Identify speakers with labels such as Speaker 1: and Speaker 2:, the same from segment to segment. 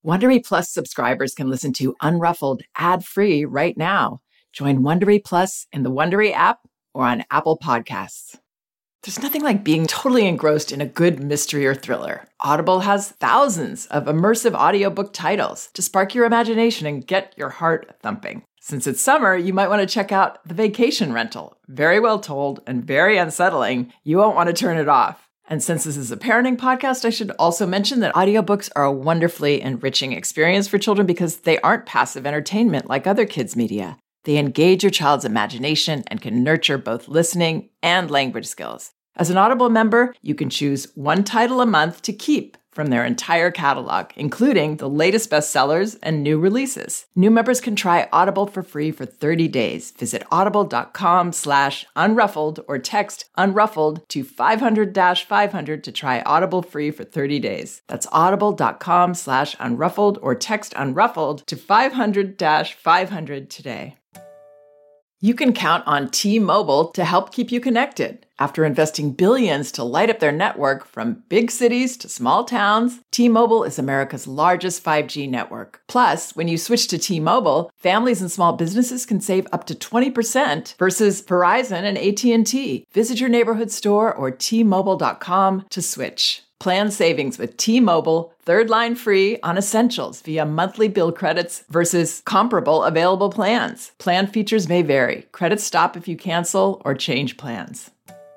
Speaker 1: Wondery Plus subscribers can listen to Unruffled ad-free right now. Join Wondery Plus in the Wondery app or on Apple Podcasts. There's nothing like being totally engrossed in a good mystery or thriller. Audible has thousands of immersive audiobook titles to spark your imagination and get your heart thumping. Since it's summer, you might want to check out The Vacation Rental. Very well told and very unsettling. You won't want to turn it off. And since this is a parenting podcast, I should also mention that audiobooks are a wonderfully enriching experience for children because they aren't passive entertainment like other kids' media. They engage your child's imagination and can nurture both listening and language skills. As an Audible member, you can choose one title a month to keep from their entire catalog, including the latest bestsellers and new releases. New members can try Audible for free for 30 days. Visit audible.com/unruffled or text unruffled to 500-500 to try Audible free for 30 days. That's audible.com/unruffled or text unruffled to 500-500 today. You can count on T-Mobile to help keep you connected. After investing billions to light up their network from big cities to small towns, T-Mobile is America's largest 5G network. Plus, when you switch to T-Mobile, families and small businesses can save up to 20% versus Verizon and AT&T. Visit your neighborhood store or T-Mobile.com to switch. Plan savings with T-Mobile, third line free on essentials via monthly bill credits versus comparable available plans. Plan features may vary. Credits stop if you cancel or change plans.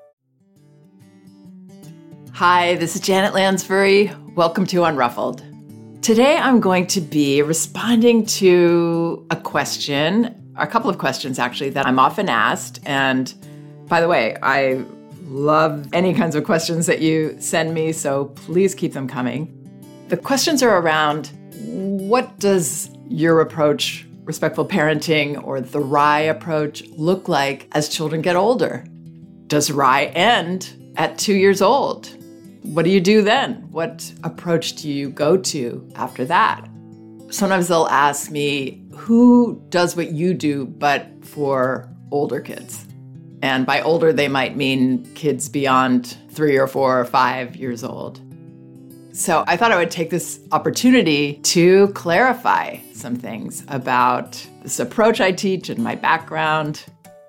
Speaker 1: Hi, this is Janet Lansbury. Welcome to Unruffled. Today I'm going to be responding to a couple of questions actually, that I'm often asked. And by the way, I love any kinds of questions that you send me, so please keep them coming. The questions are around, what does your approach, respectful parenting, or the RIE approach look like as children get older? Does RIE end at 2 years old? What do you do then? What approach do you go to after that? Sometimes they'll ask me, who does what you do but for older kids? And by older, they might mean kids beyond 3 or 4 or 5 years old. So I thought I would take this opportunity to clarify some things about this approach I teach and my background.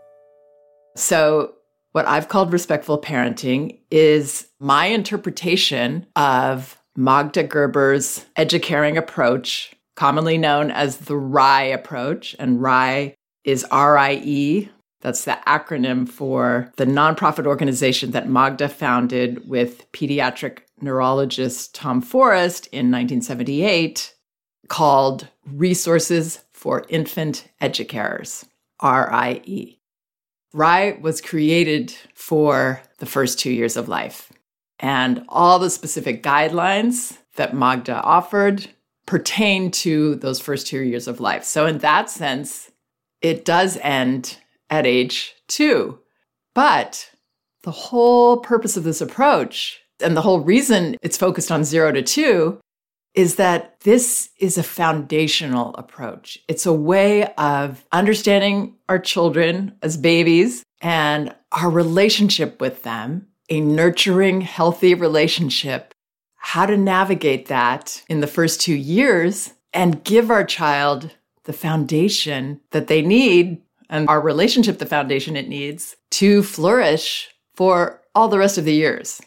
Speaker 1: So what I've called respectful parenting is my interpretation of Magda Gerber's educaring approach, commonly known as the RIE approach. And RIE is R-I-E. That's the acronym for the nonprofit organization that Magda founded with pediatric neurologist Tom Forrest in 1978, called Resources for Infant Educarers, RIE. RIE was created for the first 2 years of life, and all the specific guidelines that Magda offered pertain to those first 2 years of life. So in that sense, it does end at age 2. But the whole purpose of this approach, and the whole reason it's focused on 0 to 2, is that this is a foundational approach. It's a way of understanding our children as babies and our relationship with them, a nurturing, healthy relationship, how to navigate that in the first 2 years and give our child the foundation that they need, and our relationship the foundation it needs to flourish for all the rest of the years.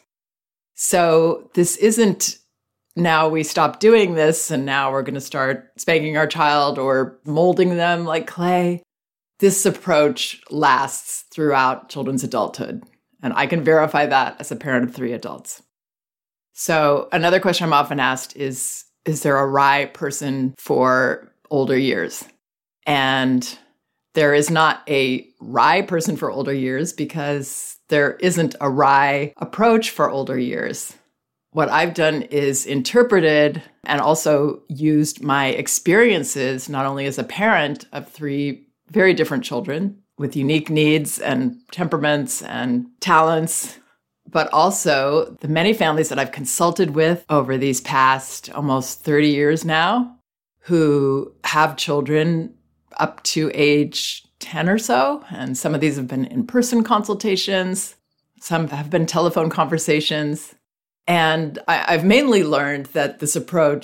Speaker 1: So this isn't, now we stop doing this and now we're going to start spanking our child or molding them like clay. This approach lasts throughout children's adulthood. And I can verify that as a parent of 3 adults. So another question I'm often asked is there a RIE person for older years? And there is not a RIE person for older years because there isn't a RIE approach for older years. What I've done is interpreted and also used my experiences, not only as a parent of 3 very different children with unique needs and temperaments and talents, but also the many families that I've consulted with over these past almost 30 years now, who have children up to age 10 or so. And some of these have been in-person consultations. Some have been telephone conversations. And I've mainly learned that this approach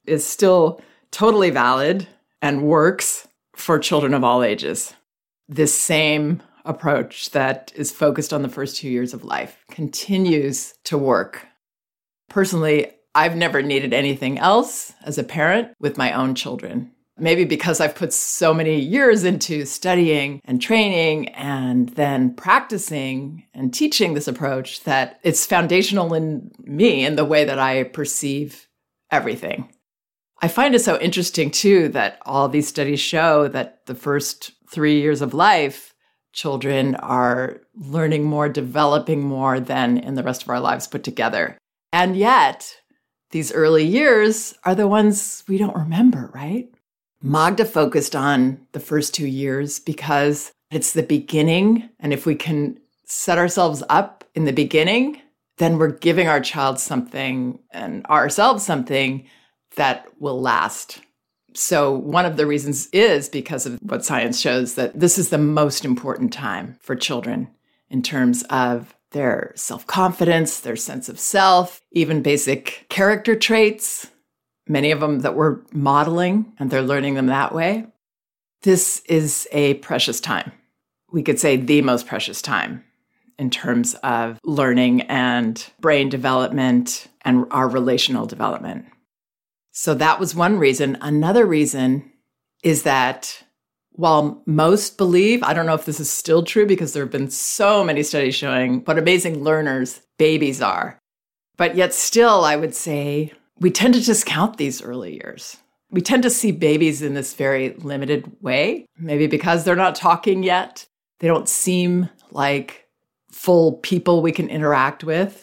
Speaker 1: is still totally valid and works for children of all ages. This same approach that is focused on the first 2 years of life continues to work. Personally, I've never needed anything else as a parent with my own children. Maybe because I've put so many years into studying and training and then practicing and teaching this approach that it's foundational in me in the way that I perceive everything. I find it so interesting, too, that all these studies show that the first 3 years of life, children are learning more, developing more than in the rest of our lives put together. And yet, these early years are the ones we don't remember, right? Magda focused on the first 2 years because it's the beginning. And if we can set ourselves up in the beginning, then we're giving our child something and ourselves something that will last. So one of the reasons is because of what science shows that this is the most important time for children in terms of their self-confidence, their sense of self, even basic character traits, many of them that we're modeling, and they're learning them that way. This is a precious time. We could say the most precious time in terms of learning and brain development and our relational development. So that was one reason. Another reason is that while most believe, I don't know if this is still true because there have been so many studies showing what amazing learners babies are, but yet still I would say we tend to discount these early years. We tend to see babies in this very limited way, maybe because they're not talking yet. They don't seem like full people we can interact with.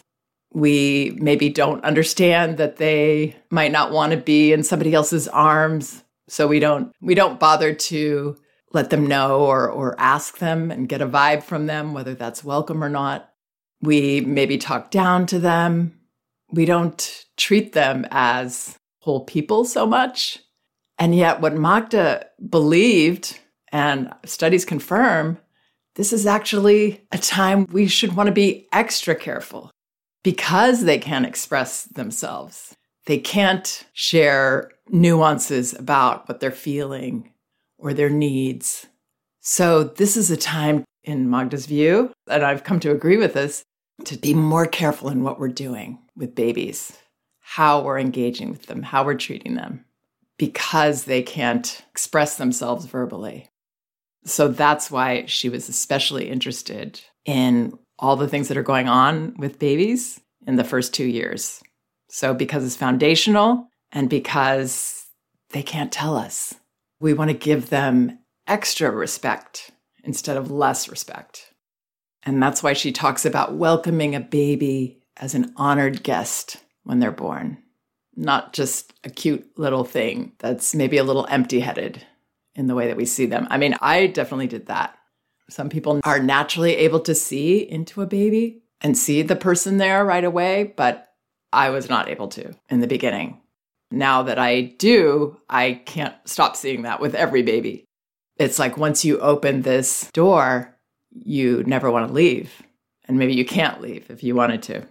Speaker 1: We maybe don't understand that they might not want to be in somebody else's arms. So we don't bother to let them know or ask them and get a vibe from them, whether that's welcome or not. We maybe talk down to them. We don't treat them as whole people so much. And yet what Magda believed, and studies confirm, this is actually a time we should want to be extra careful because they can't express themselves. They can't share nuances about what they're feeling or their needs. So this is a time, in Magda's view, and I've come to agree with this, to be more careful in what we're doing with babies, how we're engaging with them, how we're treating them, because they can't express themselves verbally. So that's why she was especially interested in all the things that are going on with babies in the first 2 years. So because it's foundational and because they can't tell us, we want to give them extra respect instead of less respect. And that's why she talks about welcoming a baby as an honored guest when they're born, not just a cute little thing that's maybe a little empty-headed in the way that we see them. I mean, I definitely did that. Some people are naturally able to see into a baby and see the person there right away, but I was not able to in the beginning. Now that I do, I can't stop seeing that with every baby. It's like once you open this door, you never want to leave. And maybe you can't leave if you wanted to.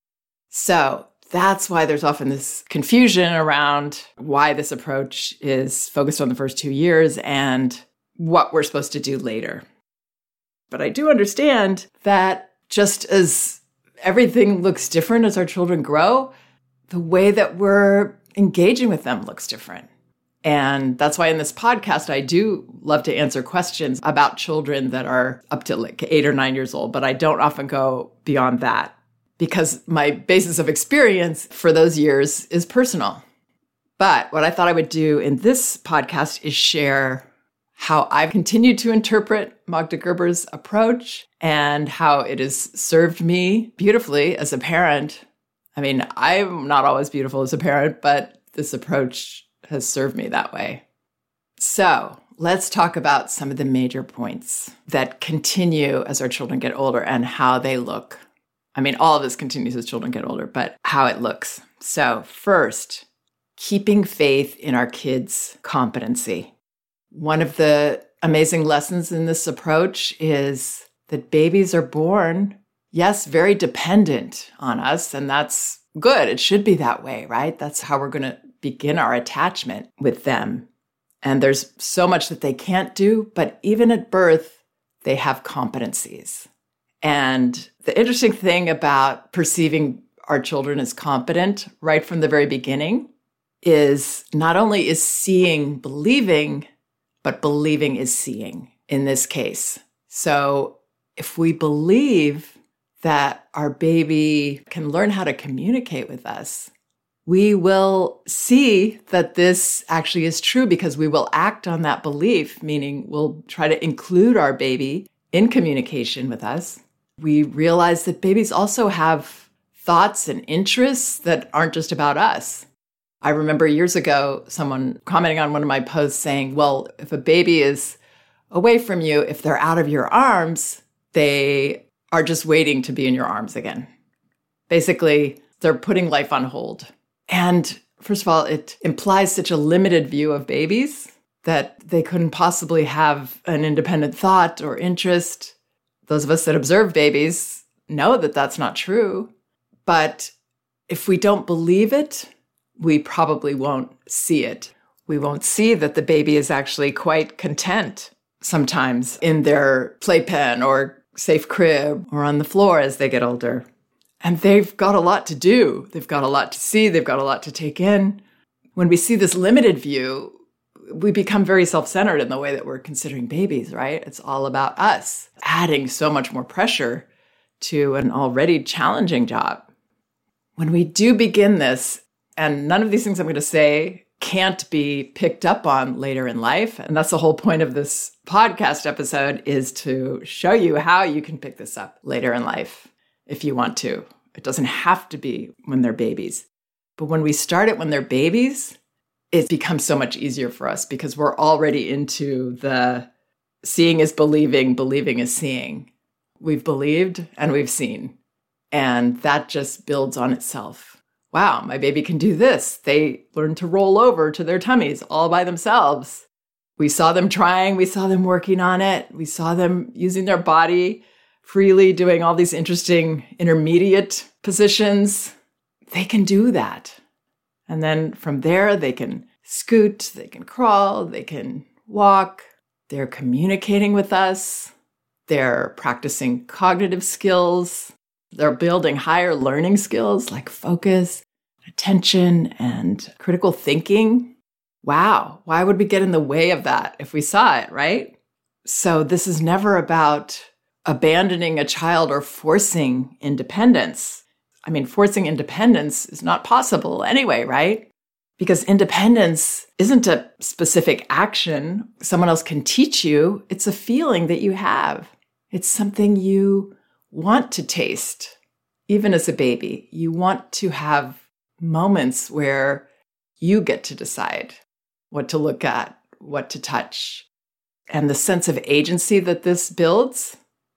Speaker 1: So that's why there's often this confusion around why this approach is focused on the first 2 years and what we're supposed to do later. But I do understand that just as everything looks different as our children grow, the way that we're engaging with them looks different. And that's why in this podcast, I do love to answer questions about children that are up to like 8 or 9 years old, but I don't often go beyond that because my basis of experience for those years is personal. But what I thought I would do in this podcast is share how I've continued to interpret Magda Gerber's approach and how it has served me beautifully as a parent. I mean, I'm not always beautiful as a parent, but this approach has served me that way. So let's talk about some of the major points that continue as our children get older and how they look. I mean, all of this continues as children get older, but how it looks. So first, keeping faith in our kids' competency. One of the amazing lessons in this approach is that babies are born, yes, very dependent on us, and that's good. It should be that way, right? That's how we're going to begin our attachment with them. And there's so much that they can't do, but even at birth, they have competencies. And the interesting thing about perceiving our children as competent right from the very beginning is not only is seeing believing, but believing is seeing in this case. So if we believe that our baby can learn how to communicate with us, we will see that this actually is true because we will act on that belief, meaning we'll try to include our baby in communication with us. We realize that babies also have thoughts and interests that aren't just about us. I remember years ago, someone commenting on one of my posts saying, well, if a baby is away from you, if they're out of your arms, they are just waiting to be in your arms again. Basically, they're putting life on hold. And first of all, it implies such a limited view of babies that they couldn't possibly have an independent thought or interest. Those of us that observe babies know that that's not true. But if we don't believe it, we probably won't see it. We won't see that the baby is actually quite content sometimes in their playpen or safe crib or on the floor as they get older. And they've got a lot to do. They've got a lot to see. They've got a lot to take in. When we see this limited view, we become very self-centered in the way that we're considering babies, right? It's all about us, adding so much more pressure to an already challenging job. When we do begin this, and none of these things I'm going to say can't be picked up on later in life, and that's the whole point of this podcast episode, is to show you how you can pick this up later in life if you want to. It doesn't have to be when they're babies. But when we start it when they're babies, it becomes so much easier for us because we're already into the seeing is believing, believing is seeing. We've believed and we've seen. And that just builds on itself. Wow, my baby can do this. They learn to roll over to their tummies all by themselves. We saw them trying. We saw them working on it. We saw them using their body freely, doing all these interesting intermediate positions. They can do that. And then from there, they can scoot, they can crawl, they can walk. They're communicating with us. They're practicing cognitive skills. They're building higher learning skills like focus, attention, and critical thinking. Wow, why would we get in the way of that if we saw it, right? So this is never about abandoning a child or forcing independence. I mean, forcing independence is not possible anyway, right? Because independence isn't a specific action someone else can teach you. It's a feeling that you have. It's something you want to taste. Even as a baby, you want to have moments where you get to decide what to look at, what to touch. And the sense of agency that this builds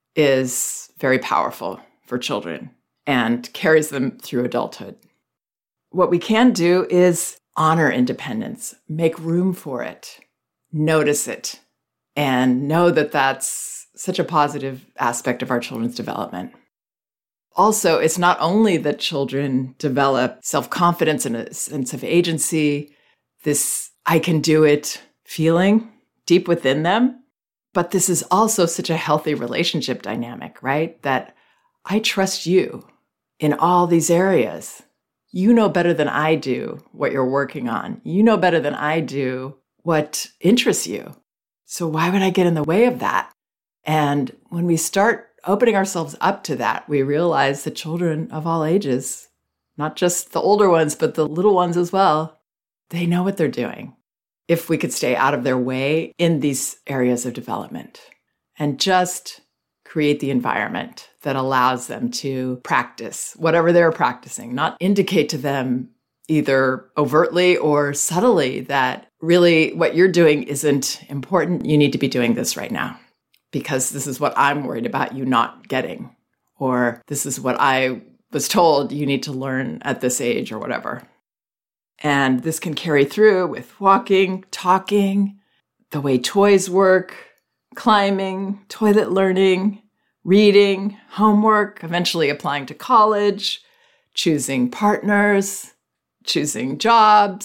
Speaker 1: is very powerful for children and carries them through adulthood. What we can do is honor independence, make room for it, notice it, and know that that's such a positive aspect of our children's development. Also, it's not only that children develop self-confidence and a sense of agency, this I can do it feeling deep within them, but this is also such a healthy relationship dynamic, right? That I trust you in all these areas. You know better than I do what you're working on. You know better than I do what interests you. So why would I get in the way of that? And when we start opening ourselves up to that, we realize that children of all ages, not just the older ones, but the little ones as well, they know what they're doing. If we could stay out of their way in these areas of development and just create the environment that allows them to practice whatever they're practicing, not indicate to them either overtly or subtly that really what you're doing isn't important. You need to be doing this right now because this is what I'm worried about you not getting, or this is what I was told you need to learn at this age or whatever. And this can carry through with walking, talking, the way toys work, climbing, toilet learning, reading, homework, eventually applying to college, choosing partners, choosing jobs,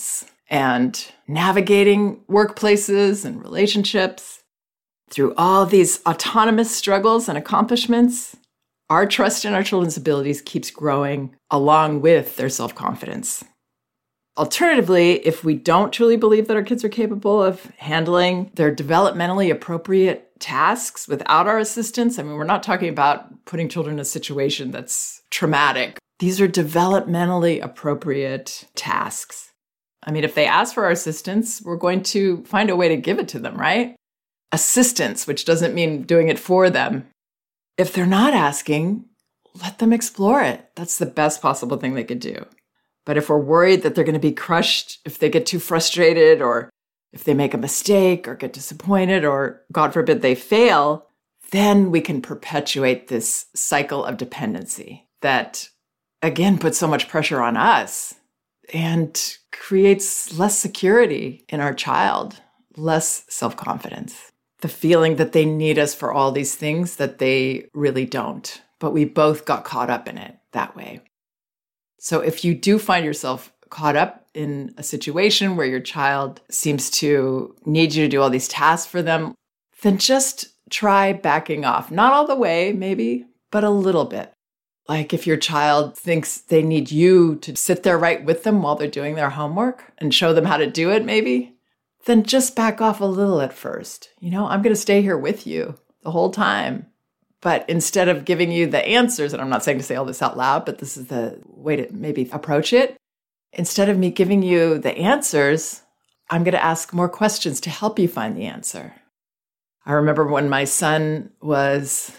Speaker 1: and navigating workplaces and relationships. Through all these autonomous struggles and accomplishments, our trust in our children's abilities keeps growing along with their self-confidence. Alternatively, if we don't truly believe that our kids are capable of handling their developmentally appropriate tasks without our assistance, we're not talking about putting children in a situation that's traumatic. These are developmentally appropriate tasks. If they ask for our assistance, we're going to find a way to give it to them, right? Assistance, which doesn't mean doing it for them. If they're not asking, let them explore it. That's the best possible thing they could do. But if we're worried that they're going to be crushed if they get too frustrated, or if they make a mistake or get disappointed, or God forbid they fail, then we can perpetuate this cycle of dependency that, again, puts so much pressure on us and creates less security in our child, less self-confidence. The feeling that they need us for all these things that they really don't, but we both got caught up in it that way. So if you do find yourself caught up in a situation where your child seems to need you to do all these tasks for them, then just try backing off. Not all the way, maybe, but a little bit. Like if your child thinks they need you to sit there right with them while they're doing their homework and show them how to do it, maybe, then just back off a little at first. I'm going to stay here with you the whole time. But instead of giving you the answers, and I'm not saying to say all this out loud, but this is the way to maybe approach it. Instead of me giving you the answers, I'm going to ask more questions to help you find the answer. I remember when my son was,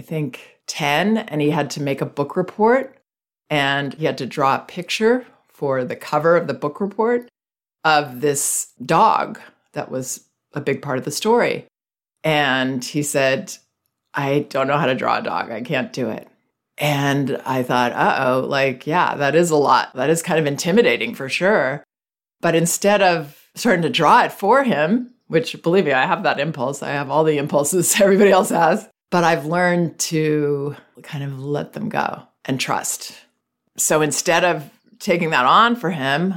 Speaker 1: 10, and he had to make a book report, and he had to draw a picture for the cover of the book report of this dog that was a big part of the story. And he said, I don't know how to draw a dog. I can't do it. And I thought, that is a lot. That is kind of intimidating for sure. But instead of starting to draw it for him, which believe me, I have that impulse. I have all the impulses everybody else has. But I've learned to kind of let them go and trust. So instead of taking that on for him,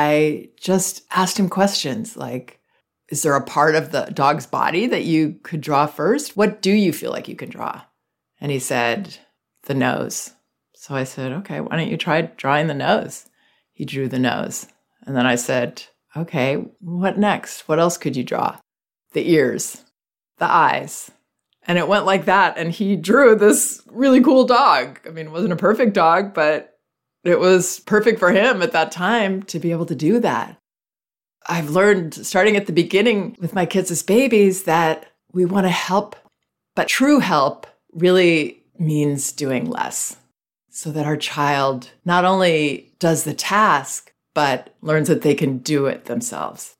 Speaker 1: I just asked him questions like, is there a part of the dog's body that you could draw first? What do you feel like you can draw? And he said, the nose. So I said, okay, why don't you try drawing the nose? He drew the nose. And then I said, okay, what next? What else could you draw? The ears, the eyes. And it went like that. And he drew this really cool dog. It wasn't a perfect dog, but it was perfect for him at that time to be able to do that. I've learned, starting at the beginning with my kids as babies, that we want to help, but true help really means doing less, so that our child not only does the task, but learns that they can do it themselves.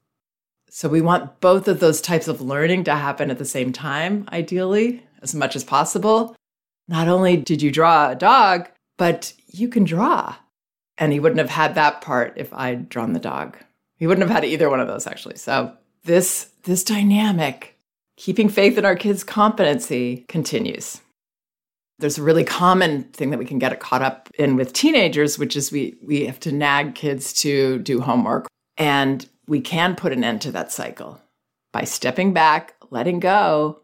Speaker 1: So we want both of those types of learning to happen at the same time, ideally, as much as possible. Not only did you draw a dog, but you can draw. And he wouldn't have had that part if I'd drawn the dog. He wouldn't have had either one of those, actually. So this dynamic, keeping faith in our kids' competency, continues. There's a really common thing that we can get caught up in with teenagers, which is we have to nag kids to do homework. And we can put an end to that cycle by stepping back, letting go,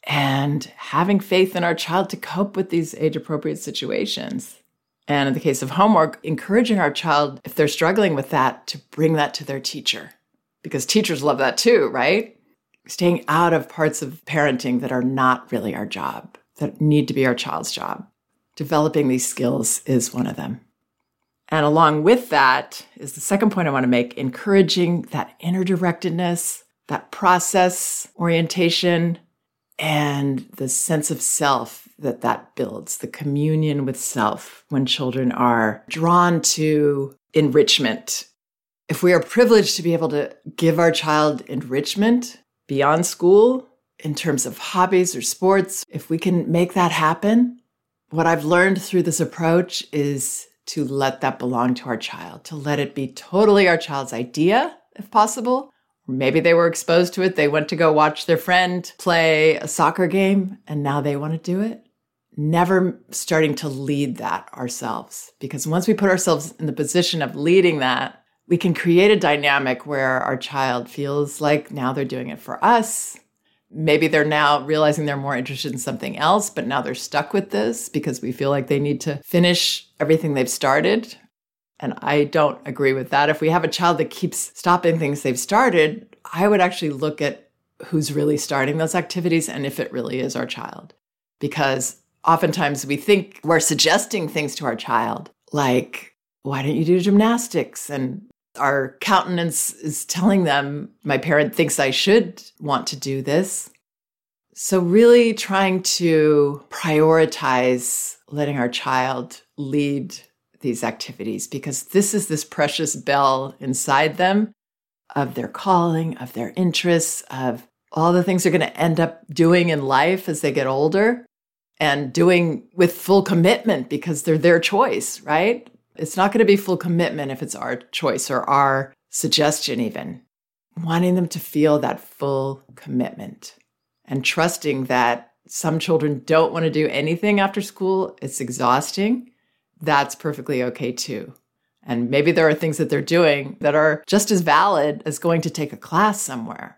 Speaker 1: and having faith in our child to cope with these age-appropriate situations. And in the case of homework, encouraging our child, if they're struggling with that, to bring that to their teacher. Because teachers love that too, right? Staying out of parts of parenting that are not really our job, that need to be our child's job. Developing these skills is one of them. And along with that is the second point I want to make, encouraging that inner directedness, that process orientation, and the sense of self that builds, the communion with self when children are drawn to enrichment. If we are privileged to be able to give our child enrichment beyond school in terms of hobbies or sports, if we can make that happen, what I've learned through this approach is to let that belong to our child, to let it be totally our child's idea, if possible. Or maybe they were exposed to it. They went to go watch their friend play a soccer game, and now they want to do it. Never starting to lead that ourselves. Because once we put ourselves in the position of leading that, we can create a dynamic where our child feels like now they're doing it for us. Maybe they're now realizing they're more interested in something else, but now they're stuck with this because we feel like they need to finish everything they've started. And I don't agree with that. If we have a child that keeps stopping things they've started, I would actually look at who's really starting those activities and if it really is our child. Because oftentimes we think we're suggesting things to our child, like, why don't you do gymnastics? And our countenance is telling them, my parent thinks I should want to do this. So really trying to prioritize letting our child lead these activities, because this is this precious bell inside them of their calling, of their interests, of all the things they're going to end up doing in life as they get older and doing with full commitment because they're their choice, right? It's not going to be full commitment if it's our choice or our suggestion even. Wanting them to feel that full commitment and trusting that some children don't want to do anything after school. It's exhausting. That's perfectly okay too. And maybe there are things that they're doing that are just as valid as going to take a class somewhere.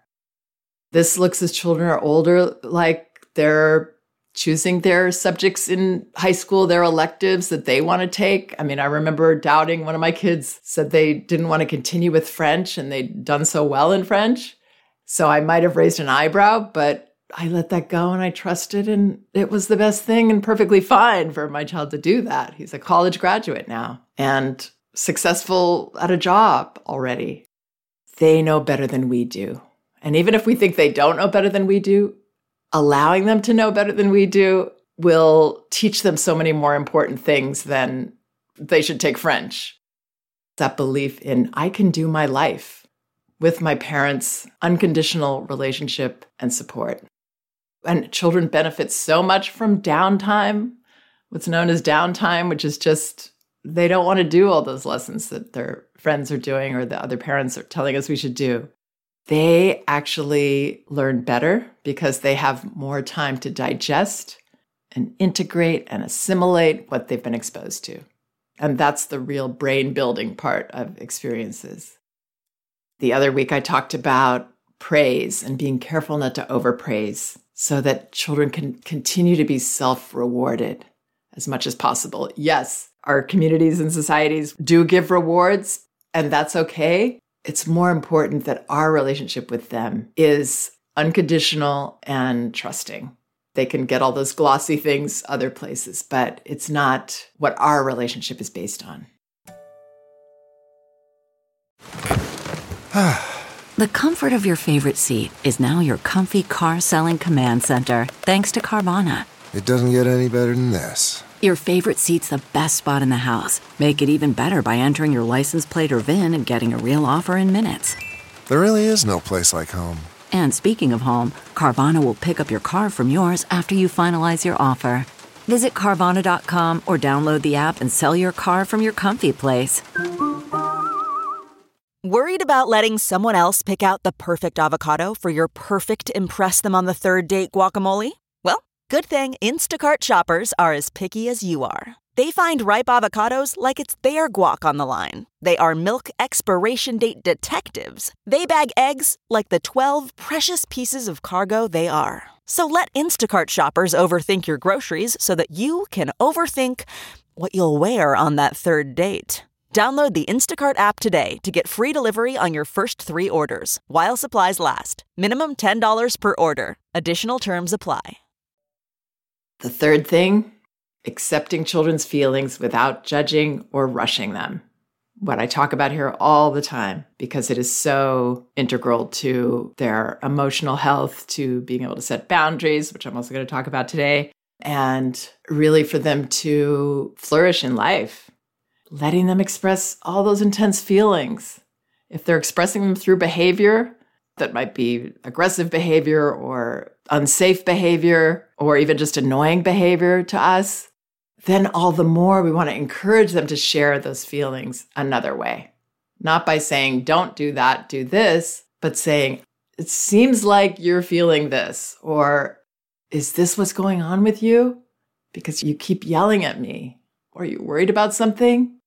Speaker 1: This looks as children are older, like they're choosing their subjects in high school, their electives that they want to take. I mean, I remember doubting one of my kids said they didn't want to continue with French and they'd done so well in French. So I might have raised an eyebrow, but I let that go and I trusted, and it was the best thing and perfectly fine for my child to do that. He's a college graduate now and successful at a job already. They know better than we do. And even if we think they don't know better than we do, allowing them to know better than we do will teach them so many more important things than they should take French. That belief in I can do my life with my parents' unconditional relationship and support. And children benefit so much from downtime, what's known as downtime, which is just they don't want to do all those lessons that their friends are doing or the other parents are telling us we should do. They actually learn better because they have more time to digest and integrate and assimilate what they've been exposed to. And that's the real brain building part of experiences. The other week I talked about praise and being careful not to overpraise so that children can continue to be self-rewarded as much as possible. Yes, our communities and societies do give rewards, and that's okay. It's more important that our relationship with them is unconditional and trusting. They can get all those glossy things other places, but it's not what our relationship is based on.
Speaker 2: The comfort of your favorite seat is now your comfy car selling command center, thanks to Carvana.
Speaker 3: It doesn't get any better than this.
Speaker 2: Your favorite seat's the best spot in the house. Make it even better by entering your license plate or VIN and getting a real offer in minutes.
Speaker 3: There really is no place like home.
Speaker 2: And speaking of home, Carvana will pick up your car from yours after you finalize your offer. Visit Carvana.com or download the app and sell your car from your comfy place.
Speaker 4: Worried about letting someone else pick out the perfect avocado for your perfect impress-them-on-the-third-date guacamole? Well, good thing Instacart shoppers are as picky as you are. They find ripe avocados like it's their guac on the line. They are milk expiration date detectives. They bag eggs like the 12 precious pieces of cargo they are. So let Instacart shoppers overthink your groceries so that you can overthink what you'll wear on that third date. Download the Instacart app today to get free delivery on your first 3 orders, while supplies last. Minimum $10 per order. Additional terms apply.
Speaker 1: The third thing, accepting children's feelings without judging or rushing them. What I talk about here all the time, because it is so integral to their emotional health, to being able to set boundaries, which I'm also going to talk about today, and really for them to flourish in life. Letting them express all those intense feelings. If they're expressing them through behavior, that might be aggressive behavior or unsafe behavior or even just annoying behavior to us, then all the more we want to encourage them to share those feelings another way. Not by saying, don't do that, do this, but saying, it seems like you're feeling this, or is this what's going on with you? Because you keep yelling at me. Or are you worried about something?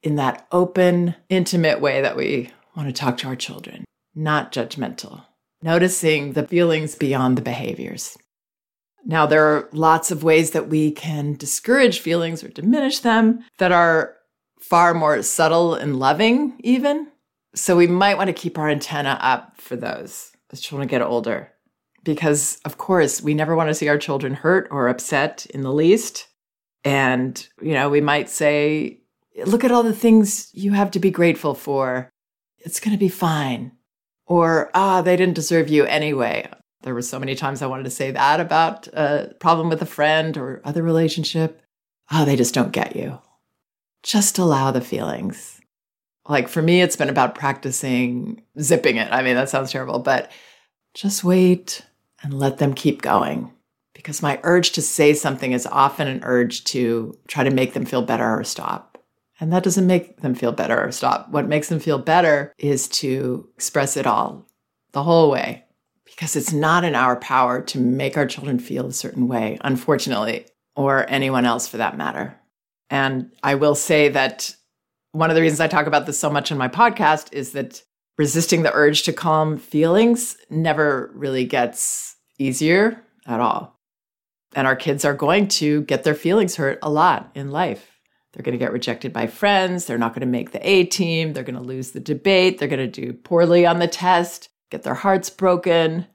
Speaker 1: in that open, intimate way that we want to talk to our children, not judgmental, noticing the feelings beyond the behaviors. Now, there are lots of ways that we can discourage feelings or diminish them that are far more subtle and loving even. So we might want to keep our antenna up for those as children get older. Because, of course, we never want to see our children hurt or upset in the least. And, we might say, look at all the things you have to be grateful for. It's going to be fine. Or, they didn't deserve you anyway. There were so many times I wanted to say that about a problem with a friend or other relationship. They just don't get you. Just allow the feelings. Like for me, it's been about practicing zipping it. I mean, that sounds terrible, but just wait and let them keep going. Because my urge to say something is often an urge to try to make them feel better or stop. And that doesn't make them feel better or stop. What makes them feel better is to express it all, the whole way. Because it's not in our power to make our children feel a certain way, unfortunately, or anyone else for that matter. And I will say that one of the reasons I talk about this so much in my podcast is that resisting the urge to calm feelings never really gets easier at all. And our kids are going to get their feelings hurt a lot in life. They're going to get rejected by friends. They're not going to make the A team. They're going to lose the debate. They're going to do poorly on the test, get their hearts broken.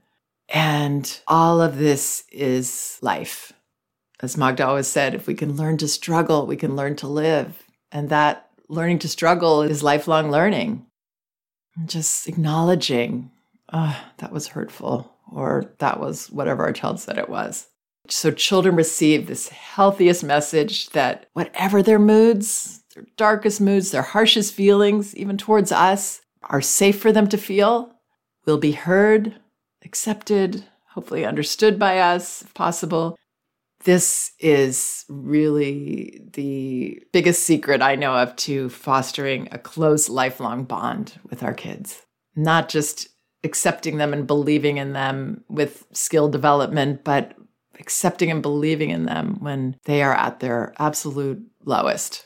Speaker 1: And all of this is life. As Magda always said, if we can learn to struggle, we can learn to live. And that learning to struggle is lifelong learning. And just acknowledging, that was hurtful, or that was whatever our child said it was. So children receive this healthiest message that whatever their moods, their darkest moods, their harshest feelings, even towards us, are safe for them to feel, will be heard, accepted, hopefully understood by us, if possible. This is really the biggest secret I know of to fostering a close, lifelong bond with our kids. Not just accepting them and believing in them with skill development, but accepting and believing in them when they are at their absolute lowest.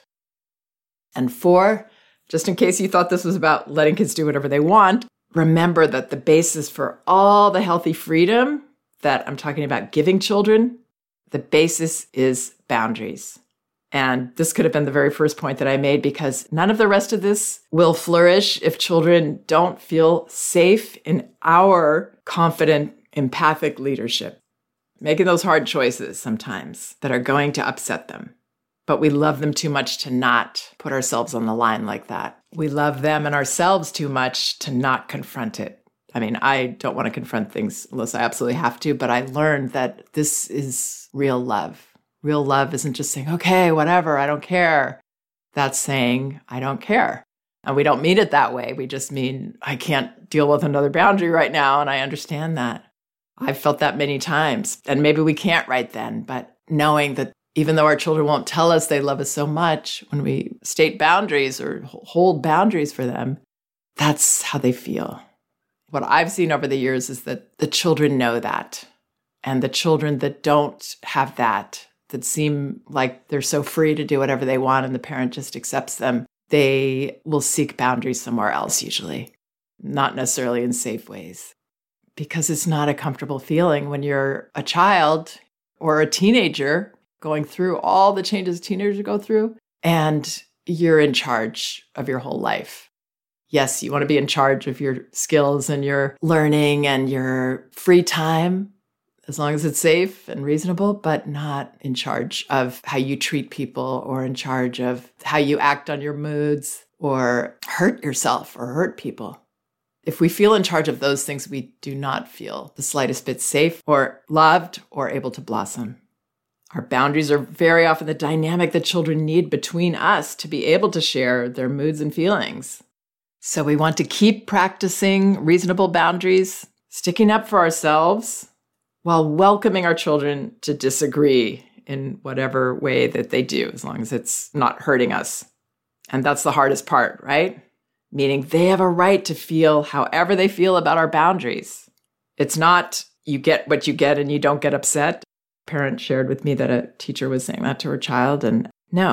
Speaker 1: And 4, just in case you thought this was about letting kids do whatever they want, remember that the basis for all the healthy freedom that I'm talking about giving children, the basis is boundaries. And this could have been the very first point that I made, because none of the rest of this will flourish if children don't feel safe in our confident, empathic leadership. Making those hard choices sometimes that are going to upset them. But we love them too much to not put ourselves on the line like that. We love them and ourselves too much to not confront it. I mean, I don't want to confront things unless I absolutely have to, but I learned that this is real love. Real love isn't just saying, okay, whatever, I don't care. That's saying, I don't care. And we don't mean it that way. We just mean, I can't deal with another boundary right now, and I understand that. I've felt that many times, and maybe we can't right then, but knowing that even though our children won't tell us they love us so much, when we state boundaries or hold boundaries for them, that's how they feel. What I've seen over the years is that the children know that. And the children that don't have that seem like they're so free to do whatever they want and the parent just accepts them, they will seek boundaries somewhere else usually, not necessarily in safe ways. Because it's not a comfortable feeling when you're a child or a teenager going through all the changes teenagers go through, and you're in charge of your whole life. Yes, you want to be in charge of your skills and your learning and your free time, as long as it's safe and reasonable, but not in charge of how you treat people or in charge of how you act on your moods or hurt yourself or hurt people. If we feel in charge of those things, we do not feel the slightest bit safe or loved or able to blossom. Our boundaries are very often the dynamic that children need between us to be able to share their moods and feelings. So we want to keep practicing reasonable boundaries, sticking up for ourselves, while welcoming our children to disagree in whatever way that they do, as long as it's not hurting us. And that's the hardest part, right? Meaning they have a right to feel however they feel about our boundaries. It's not you get what you get and you don't get upset. A parent shared with me that a teacher was saying that to her child. And no,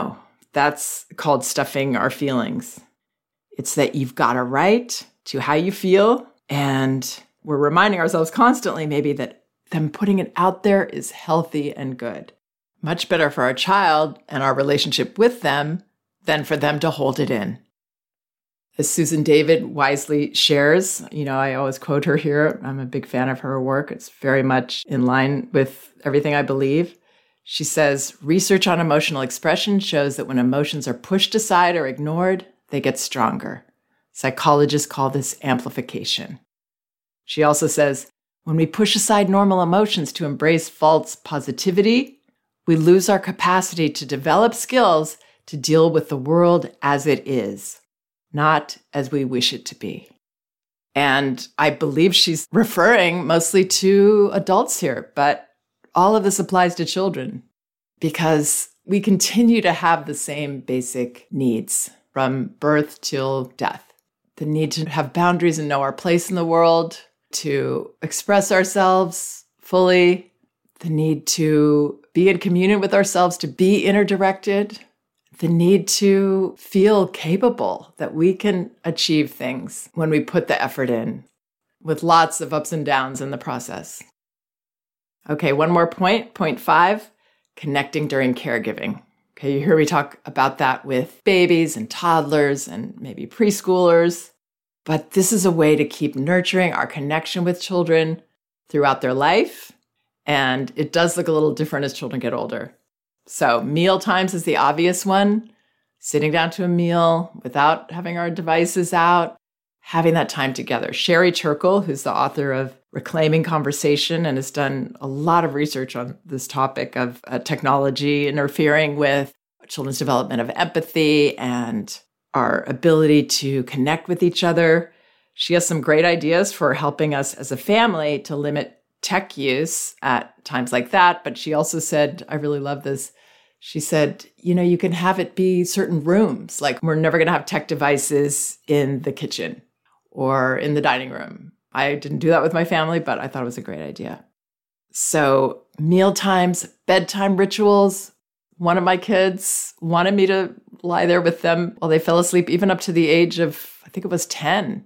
Speaker 1: That's called stuffing our feelings. It's that you've got a right to how you feel, and we're reminding ourselves constantly maybe that them putting it out there is healthy and good. Much better for our child and our relationship with them than for them to hold it in. As Susan David wisely shares, I always quote her here. I'm a big fan of her work. It's very much in line with everything I believe. She says, research on emotional expression shows that when emotions are pushed aside or ignored, they get stronger. Psychologists call this amplification. She also says, when we push aside normal emotions to embrace false positivity, we lose our capacity to develop skills to deal with the world as it is, not as we wish it to be. And I believe she's referring mostly to adults here, but all of this applies to children because we continue to have the same basic needs from birth till death. The need to have boundaries and know our place in the world, to express ourselves fully, the need to be in communion with ourselves, to be inner-directed, the need to feel capable that we can achieve things when we put the effort in, with lots of ups and downs in the process. Okay, one more point. Point 5, connecting during caregiving. Okay, you hear me talk about that with babies and toddlers and maybe preschoolers, but this is a way to keep nurturing our connection with children throughout their life, and it does look a little different as children get older. So meal times is the obvious one, sitting down to a meal without having our devices out, having that time together. Sherry Turkle, who's the author of Reclaiming Conversation and has done a lot of research on this topic of technology interfering with children's development of empathy and our ability to connect with each other. She has some great ideas for helping us as a family to limit tech use at times like that. But she also said, I really love this, she said, you can have it be certain rooms. Like we're never going to have tech devices in the kitchen or in the dining room. I didn't do that with my family, but I thought it was a great idea. So meal times, bedtime rituals. One of my kids wanted me to lie there with them while they fell asleep, even up to the age of, I think it was 10.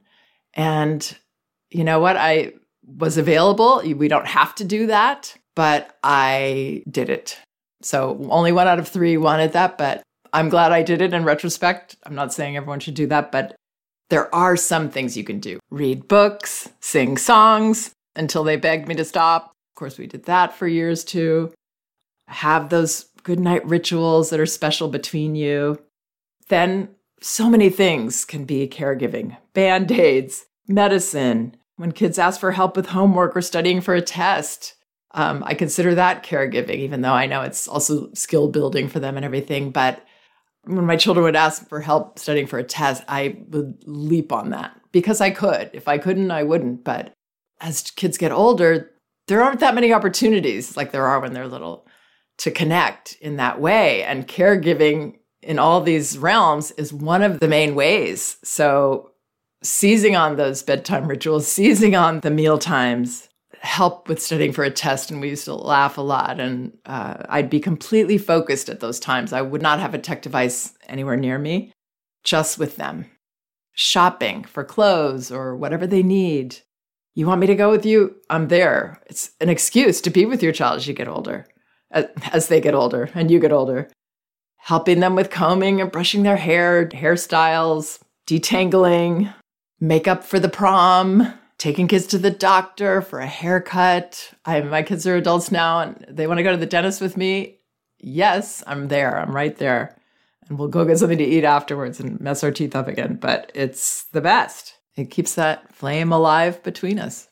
Speaker 1: And you know what? I was available. We don't have to do that, but I did it. So only 1 out of 3 wanted that, but I'm glad I did it in retrospect. I'm not saying everyone should do that, but there are some things you can do. Read books, sing songs until they begged me to stop. Of course, we did that for years too. Have those good night rituals that are special between you. Then so many things can be caregiving. Band-aids, medicine, when kids ask for help with homework or studying for a test. I consider that caregiving, even though I know it's also skill building for them and everything. But when my children would ask for help studying for a test, I would leap on that because I could. If I couldn't, I wouldn't. But as kids get older, there aren't that many opportunities like there are when they're little to connect in that way. And caregiving in all these realms is one of the main ways. So seizing on those bedtime rituals, seizing on the meal times, help with studying for a test. And we used to laugh a lot. And I'd be completely focused at those times. I would not have a tech device anywhere near me, just with them. Shopping for clothes or whatever they need. You want me to go with you? I'm there. It's an excuse to be with your child as you get older, as they get older and you get older. Helping them with combing and brushing their hair, hairstyles, detangling, makeup for the prom, taking kids to the doctor for a haircut. My kids are adults now and they want to go to the dentist with me. Yes, I'm there. I'm right there. And we'll go get something to eat afterwards and mess our teeth up again. But it's the best. It keeps that flame alive between us.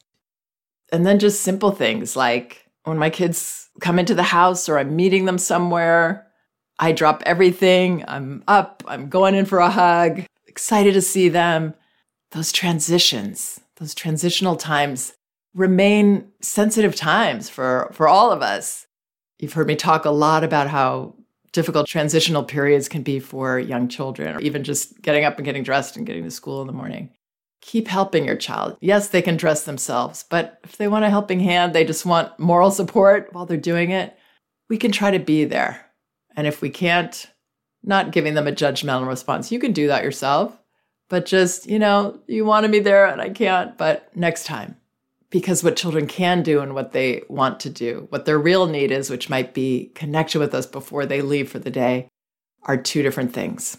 Speaker 1: And then just simple things like when my kids come into the house or I'm meeting them somewhere, I drop everything. I'm up. I'm going in for a hug. Excited to see them. Those transitions, those transitional times remain sensitive times for all of us. You've heard me talk a lot about how difficult transitional periods can be for young children, or even just getting up and getting dressed and getting to school in the morning. Keep helping your child. Yes, they can dress themselves, but if they want a helping hand, they just want moral support while they're doing it, we can try to be there. And if we can't, not giving them a judgmental response. You can do that yourself, but just, you wanted me there and I can't, but next time. Because what children can do and what they want to do, what their real need is, which might be connection with us before they leave for the day, are two different things.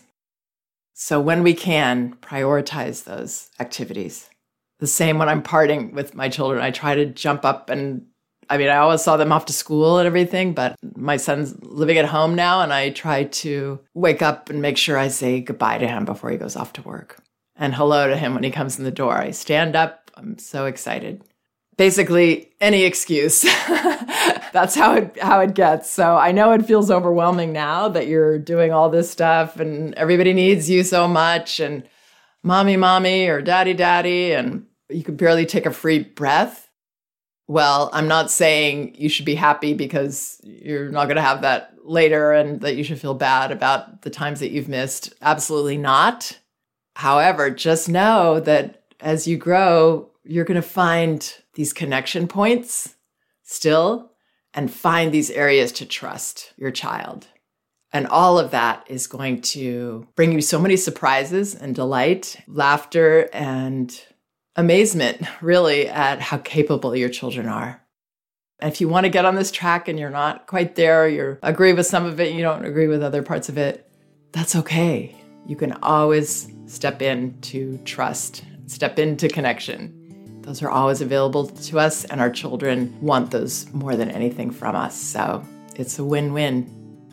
Speaker 1: So when we can, prioritize those activities. The same when I'm partying with my children. I try to jump up and, I always saw them off to school and everything, but my son's living at home now, and I try to wake up and make sure I say goodbye to him before he goes off to work. And hello to him when he comes in the door. I stand up. I'm so excited. Basically, any excuse. That's how it gets. So I know it feels overwhelming now that you're doing all this stuff and everybody needs you so much and mommy, or daddy, and you can barely take a free breath. Well, I'm not saying you should be happy because you're not going to have that later and that you should feel bad about the times that you've missed. Absolutely not. However, just know that as you grow, you're going to find these connection points still and find these areas to trust your child. And all of that is going to bring you so many surprises and delight, laughter, and amazement, really, at how capable your children are. And if you want to get on this track and you're not quite there, you agree with some of it, you don't agree with other parts of it, that's okay. You can always step into trust, step into connection. Those are always available to us, and our children want those more than anything from us. So it's a win-win.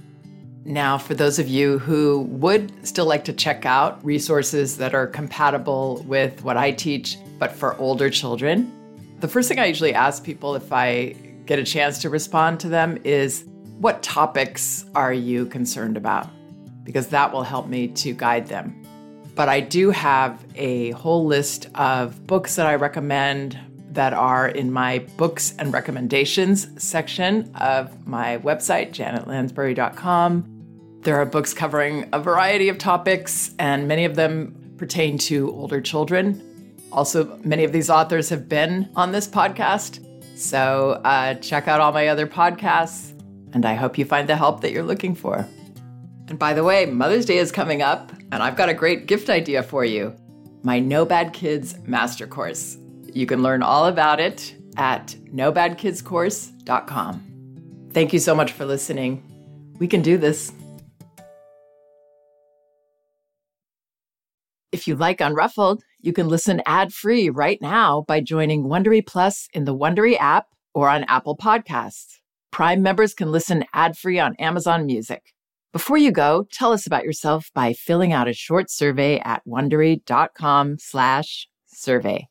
Speaker 1: Now, for those of you who would still like to check out resources that are compatible with what I teach, but for older children, the first thing I usually ask people if I get a chance to respond to them is, what topics are you concerned about? Because that will help me to guide them. But I do have a whole list of books that I recommend that are in my books and recommendations section of my website, janetlansbury.com. There are books covering a variety of topics, and many of them pertain to older children. Also, many of these authors have been on this podcast. So check out all my other podcasts, and I hope you find the help that you're looking for. And by the way, Mother's Day is coming up, and I've got a great gift idea for you. My No Bad Kids Master Course. You can learn all about it at nobadkidscourse.com. Thank you so much for listening. We can do this. If you like Unruffled, you can listen ad-free right now by joining Wondery Plus in the Wondery app or on Apple Podcasts. Prime members can listen ad-free on Amazon Music. Before you go, tell us about yourself by filling out a short survey at Wondery.com/survey.